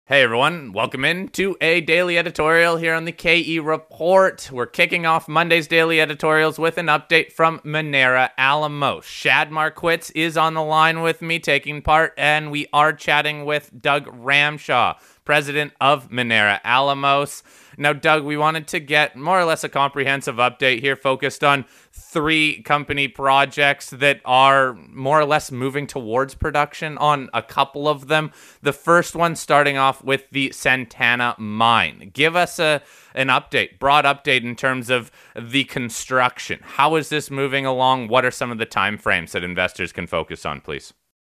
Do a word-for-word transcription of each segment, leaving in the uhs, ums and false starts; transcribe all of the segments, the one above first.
Hey everyone, welcome in to a daily editorial here on the K E Report. We're kicking off Monday's daily editorials with an update from Minera Alamos. Shad Marquitz is on the line with me taking part, and we are chatting with Doug Ramshaw, president of Minera Alamos. Now, Doug, we wanted to get more or less a comprehensive update here focused on three company projects that are more or less moving towards production on a couple of them. The first one starting off with the Santana mine. Give us a an update, broad update in terms of the construction. How is this moving along? What are some of the timeframes that investors can focus on, please?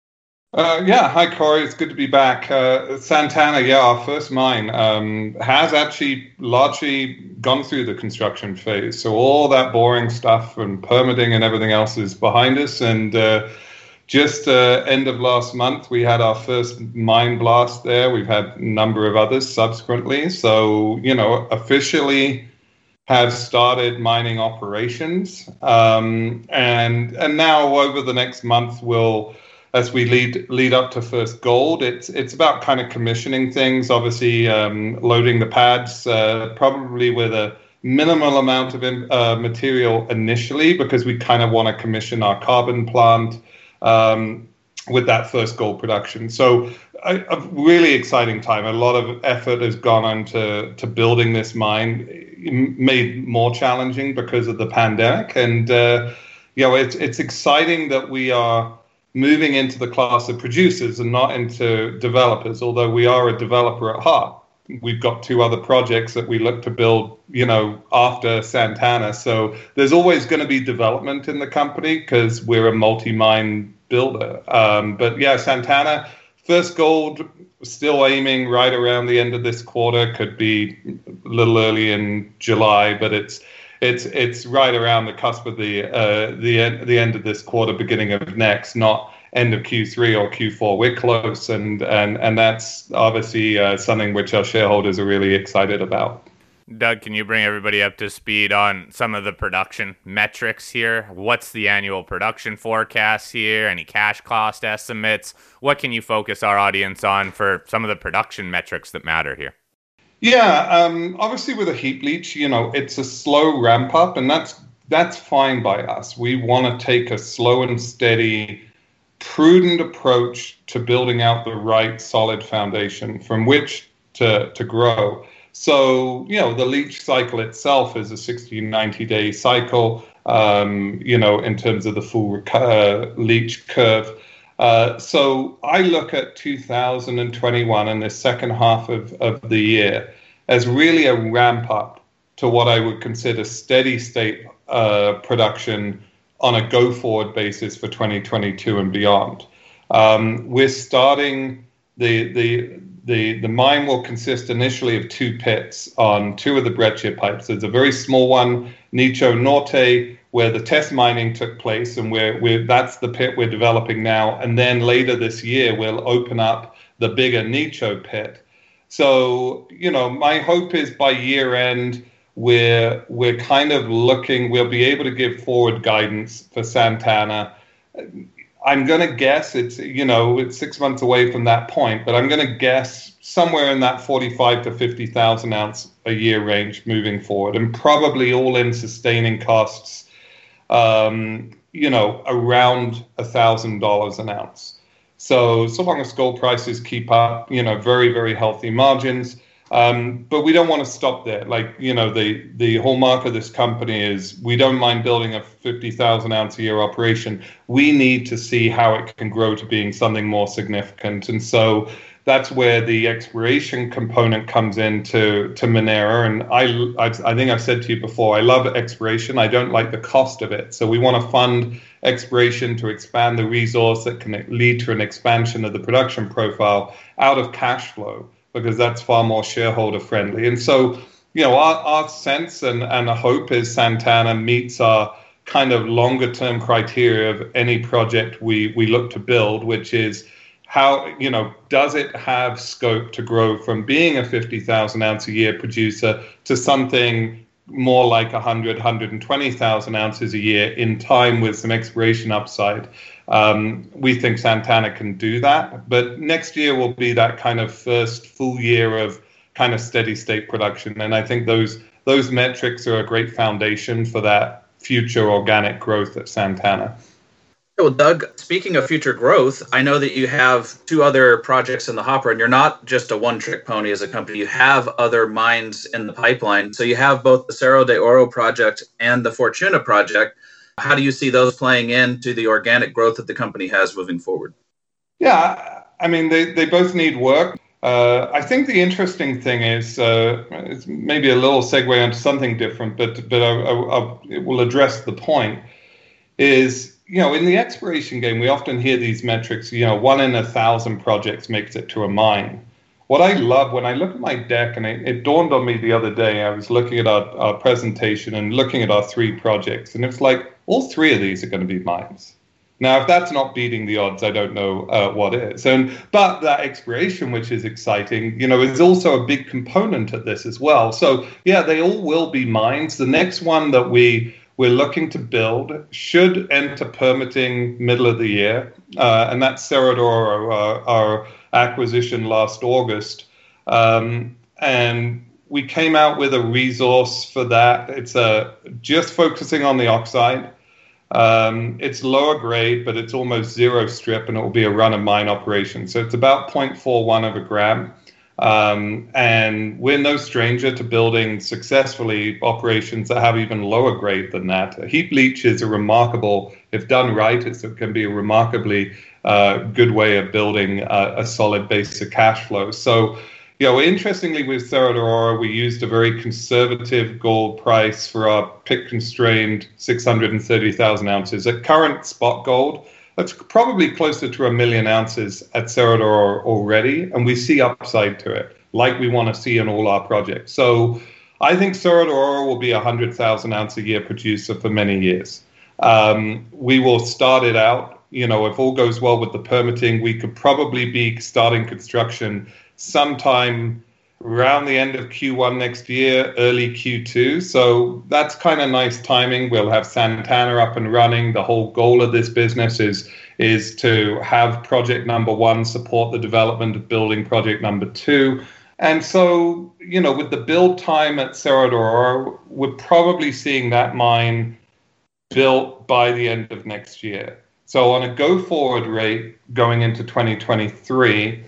Uh, yeah, hi Corey, it's good to be back. Uh, Santana, yeah, our first mine, um, has actually largely gone through the construction phase. So all that boring stuff and permitting and everything else is behind us. And uh, just uh, end of last month, we had our first mine blast there. We've had a number of others subsequently. So, you know, officially have started mining operations. Um, and and now over the next month, we'll as we lead lead up to first gold, it's it's about kind of commissioning things, obviously um, loading the pads, uh, probably with a minimal amount of uh, material initially, because we kind of want to commission our carbon plant um, with that first gold production. So a, a really exciting time. A lot of effort has gone into to building this mine, made more challenging because of the pandemic. And uh, you know, it's it's exciting that we are moving into the class of producers and not into developers, although we are a developer at heart. We've got two other projects that we look to build, you know, after Santana. So there's always going to be development in the company because we're a multi-mine builder. Um, but yeah, Santana, first gold, still aiming right around the end of this quarter, could be a little early in July, but it's It's it's right around the cusp of the uh, the end the end of this quarter, beginning of next, not end of Q three or Q four. We're close, and and and that's obviously uh, something which our shareholders are really excited about. Doug, can you bring everybody up to speed on some of the production metrics here? What's the annual production forecast here? Any cash cost estimates? What can you focus our audience on for some of the production metrics that matter here? Yeah, um, obviously with a heap leach, you know, it's a slow ramp up, and that's that's fine by us. We want to take a slow and steady, prudent approach to building out the right solid foundation from which to to grow. So, you know, the leach cycle itself is a sixty, ninety day cycle, um, you know, in terms of the full uh, leach curve. Uh, so I look at two thousand twenty-one and the second half of, of the year as really a ramp up to what I would consider steady state uh, production on a go forward basis for twenty twenty-two and beyond. Um, we're starting the the the the mine will consist initially of two pits on two of the breccia pipes. There's a very small one, Nicho Norte, where the test mining took place, and we're, we're, that's the pit we're developing now. And then later this year, we'll open up the bigger Nicho pit. So, you know, my hope is by year end, we're, we're kind of looking, we'll be able to give forward guidance for Santana. I'm going to guess it's, you know, it's six months away from that point, but I'm going to guess somewhere in that forty-five to fifty thousand ounce a year range moving forward, and probably all in sustaining costs, Um, you know, around a thousand dollars an ounce. So, so long as gold prices keep up, you know, very, very healthy margins. Um, but we don't want to stop there. Like, you know, the, the hallmark of this company is we don't mind building a fifty thousand ounce a year operation. We need to see how it can grow to being something more significant. And so that's where the exploration component comes into to Minera. And I, I've, I think I've said to you before, I love exploration. I don't like the cost of it. So we want to fund exploration to expand the resource that can lead to an expansion of the production profile out of cash flow, because that's far more shareholder friendly. And so, you know, our, our sense and, and hope is Santana meets our kind of longer term criteria of any project we, we look to build, which is how, you know, does it have scope to grow from being a fifty thousand ounce a year producer to something more like one hundred, one hundred twenty thousand ounces a year in time with some exploration upside. Um, we think Santana can do that, but next year will be that kind of first full year of kind of steady state production. And I think those those metrics are a great foundation for that future organic growth at Santana. Well, Doug, speaking of future growth, I know that you have two other projects in the hopper, and you're not just a one-trick pony as a company. You have other mines in the pipeline. So you have both the Cerro de Oro project and the Fortuna project. How do you see those playing into the organic growth that the company has moving forward? Yeah, I mean, they, they both need work. Uh, I think the interesting thing is, uh, it's maybe a little segue onto something different, but, but I, I, I, it will address the point, is you know, in the exploration game, we often hear these metrics, you know, one in a thousand projects makes it to a mine. What I love when I look at my deck, and it, it dawned on me the other day, I was looking at our, our presentation and looking at our three projects, and it's like all three of these are going to be mines. Now, if that's not beating the odds, I don't know uh, what is. And but that exploration, which is exciting, you know, is also a big component of this as well. So yeah, they all will be mines. The next one that we we're looking to build should enter permitting middle of the year, uh, and that's Cerro de Oro, uh, our acquisition last August. Um, and we came out with a resource for that. It's uh, just focusing on the oxide. Um, it's lower grade, but it's almost zero strip, and it will be a run-of-mine operation. So it's about zero point four one of a gram. Um, and we're no stranger to building successfully operations that have even lower grade than that. A heap leach is a remarkable, if done right, it's, it can be a remarkably uh, good way of building uh, a solid base of cash flow. So, you know, interestingly with Cerro de Oro, we used a very conservative gold price for our pit-constrained six hundred thirty thousand ounces. At current spot gold, that's probably closer to a million ounces at Cerro de Oro already, and we see upside to it, like we want to see in all our projects. So I think Cerro de Oro will be a one hundred thousand ounce a year producer for many years. Um, we will start it out, you know, if all goes well with the permitting, we could probably be starting construction sometime around the end of Q one next year, early Q two. So that's kind of nice timing. We'll have Santana up and running. The whole goal of this business is is to have project number one support the development of building project number two. And so, you know, with the build time at Cerro de Oro, we're probably seeing that mine built by the end of next year. So on a go-forward rate going into twenty twenty-three,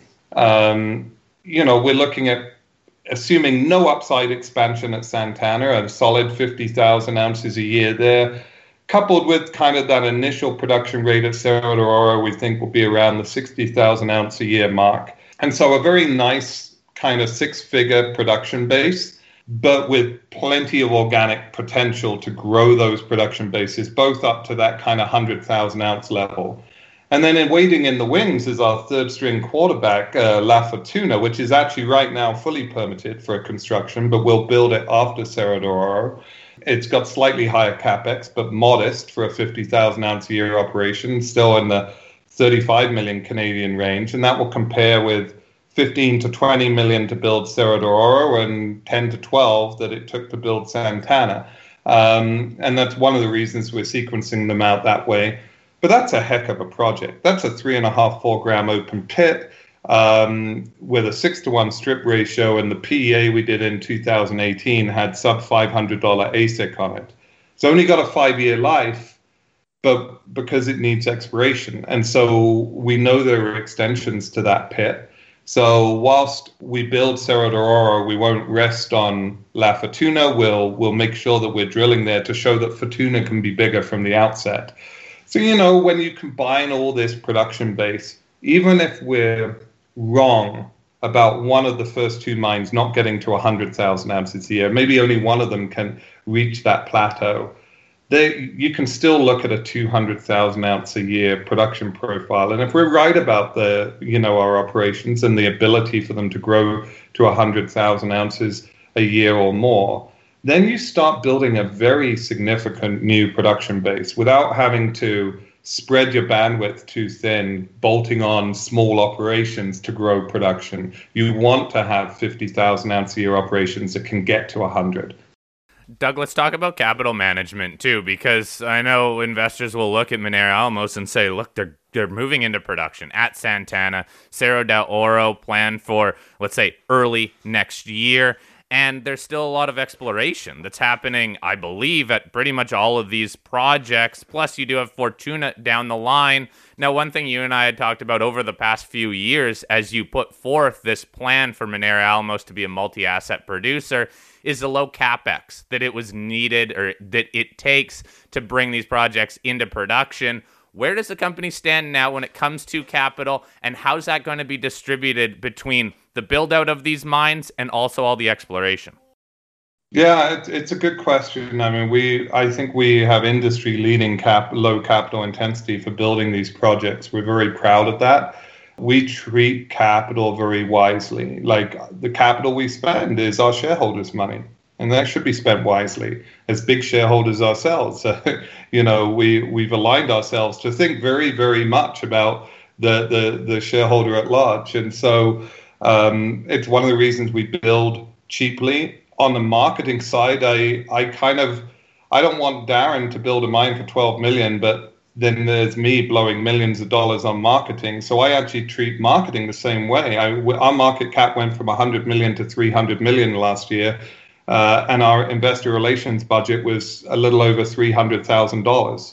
um, you know, we're looking at assuming no upside expansion at Santana, a solid fifty thousand ounces a year there, coupled with kind of that initial production rate at Cerro de Oro, we think will be around the sixty thousand ounce a year mark. And so a very nice kind of six-figure production base, but with plenty of organic potential to grow those production bases, both up to that kind of one hundred thousand ounce level. And then in waiting in the wings is our third string quarterback, uh, La Fortuna, which is actually right now fully permitted for construction, but we'll build it after Cerro de Oro. It's got slightly higher capex, but modest for a fifty thousand ounce a year operation, still in the thirty-five million Canadian range. And that will compare with fifteen to twenty million to build Cerro de Oro and ten to twelve that it took to build Santana. Um, and that's one of the reasons we're sequencing them out that way. But that's a heck of a project. That's a three and a half, four gram open pit um, with a six to one strip ratio. And the P E A we did in two thousand eighteen had sub five hundred dollars A S I C on it. It's only got a five year life, but because it needs exploration. And so we know there are extensions to that pit. So whilst we build Cerro de Oro, we won't rest on La Fortuna. We'll, we'll make sure that we're drilling there to show that Fortuna can be bigger from the outset. So, you know, when you combine all this production base, even if we're wrong about one of the first two mines not getting to one hundred thousand ounces a year, maybe only one of them can reach that plateau, they, you can still look at a two hundred thousand ounce a year production profile. And if we're right about the, you know, our operations and the ability for them to grow to one hundred thousand ounces a year or more, then you start building a very significant new production base without having to spread your bandwidth too thin, bolting on small operations to grow production. You want to have fifty thousand ounce a year operations that can get to one hundred. Doug, let's talk about capital management too, because I know investors will look at Minera Alamos and say, look, they're they're moving into production at Santana. Cerro del Oro planned for, let's say, early next year. And there's still a lot of exploration that's happening, I believe, at pretty much all of these projects. Plus, you do have Fortuna down the line. Now, one thing you and I had talked about over the past few years as you put forth this plan for Minera Alamos to be a multi-asset producer is the low capex that it was needed or that it takes to bring these projects into production. Where does the company stand now when it comes to capital, and how's that going to be distributed between the build out of these mines and also all the exploration? Yeah, it, it's a good question. I mean, we I think we have industry leading cap low capital intensity for building these projects. We're very proud of that. We treat capital very wisely. Like, the capital we spend is our shareholders' money, and that should be spent wisely. As big shareholders ourselves, so, you know, we we've aligned ourselves to think very, very much about the the the shareholder at large, and so um, it's one of the reasons we build cheaply. On the marketing side, I I kind of I don't want Darren to build a mine for twelve million, but then there's me blowing millions of dollars on marketing. So I actually treat marketing the same way. I, our market cap went from one hundred million to three hundred million last year. Uh, and our investor relations budget was a little over three hundred thousand dollars.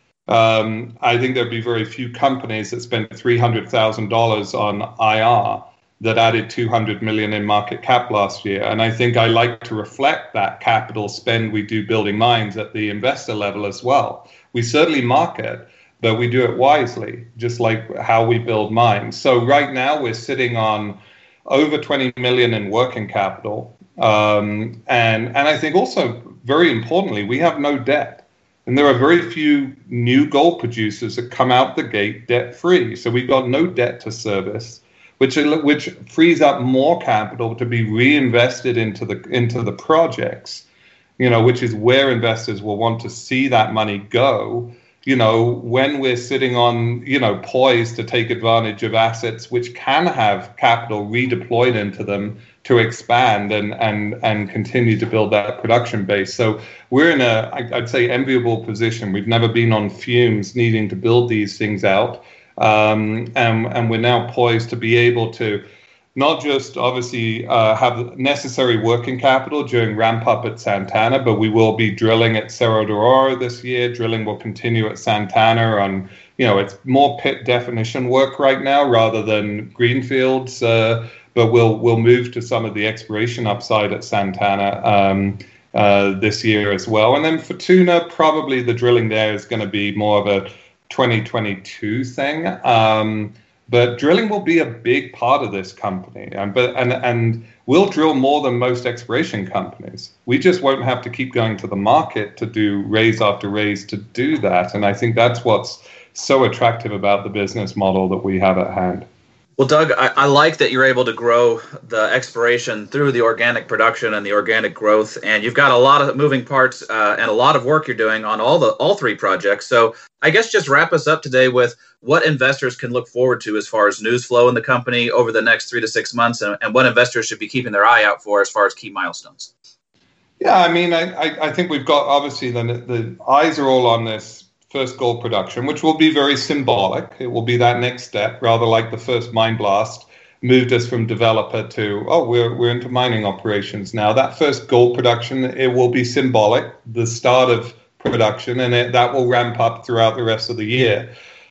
Um, I think there'd be very few companies that spent three hundred thousand dollars on I R that added two hundred million in market cap last year. And I think I like to reflect that capital spend we do building mines at the investor level as well. We certainly market, but we do it wisely, just like how we build mines. So right now we're sitting on over twenty million in working capital. Um, and, and I think also, very importantly, we have no debt. And there are very few new gold producers that come out the gate debt-free. So we've got no debt to service, which which frees up more capital to be reinvested into the into the projects, you know, which is where investors will want to see that money go. You know, when we're sitting on, you know, poised to take advantage of assets which can have capital redeployed into them to expand and and and continue to build that production base. So we're in a, I'd say, enviable position. We've never been on fumes needing to build these things out. Um, and, and we're now poised to be able to not just obviously uh, have necessary working capital during ramp up at Santana, but we will be drilling at Cerro del Oro this year. Drilling will continue at Santana on, you know, it's more pit definition work right now rather than greenfields, uh, but we'll we'll move to some of the exploration upside at Santana um, uh, this year as well. And then Fortuna, probably the drilling there is going to be more of a twenty twenty-two thing. Um, But drilling will be a big part of this company, and but and and we'll drill more than most exploration companies. We just won't have to keep going to the market to do raise after raise to do that. And I think that's what's so attractive about the business model that we have at hand. Well, Doug, I, I like that you're able to grow the exploration through the organic production and the organic growth, and you've got a lot of moving parts uh, and a lot of work you're doing on all the all three projects. So I guess just wrap us up today with what investors can look forward to as far as news flow in the company over the next three to six months, and, and what investors should be keeping their eye out for as far as key milestones. Yeah, I mean, I, I, I think we've got, obviously, the, the eyes are all on this first gold production, which will be very symbolic. It will be that next step, rather like the first mine blast moved us from developer to, oh, we're we're into mining operations now. That first gold production, it will be symbolic, the start of production, and it, that will ramp up throughout the rest of the year.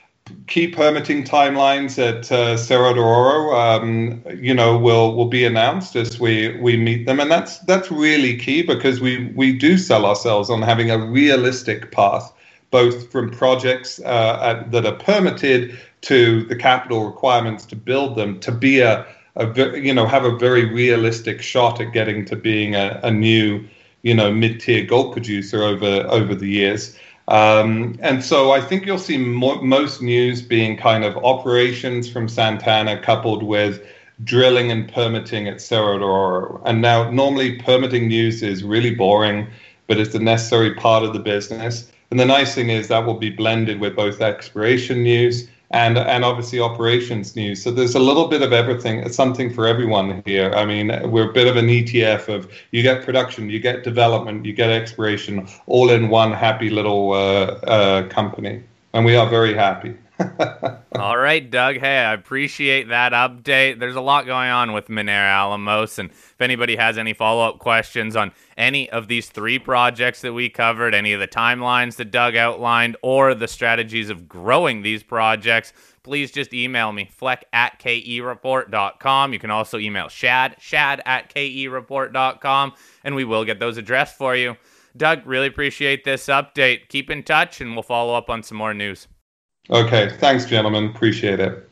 Key permitting timelines at uh, Cerro del Oro, um, you know, will will be announced as we we meet them, and that's that's really key because we we do sell ourselves on having a realistic path, both from projects uh, at, that are permitted to the capital requirements to build them, to be a, a you know, have a very realistic shot at getting to being a, a new, you know, mid-tier gold producer over over the years. Um, and so I think you'll see mo- most news being kind of operations from Santana coupled with drilling and permitting at Cerro del Oro. And now normally permitting news is really boring, but it's a necessary part of the business. And the nice thing is that will be blended with both exploration news and and obviously operations news. So there's a little bit of everything, something for everyone here. I mean, we're a bit of an E T F of you get production, you get development, you get exploration, all in one happy little uh, uh, company, and we are very happy. All right, Doug. Hey, I appreciate that update. There's a lot going on with Minera Alamos, and if anybody has any follow-up questions on any of these three projects that we covered, any of the timelines that Doug outlined, or the strategies of growing these projects, please just email me, fleck at K E report dot com. You can also email Shad, shad at K E report dot com, and we will get those addressed for you. Doug, really appreciate this update. Keep in touch, and we'll follow up on some more news. Okay, thanks, gentlemen. Appreciate it.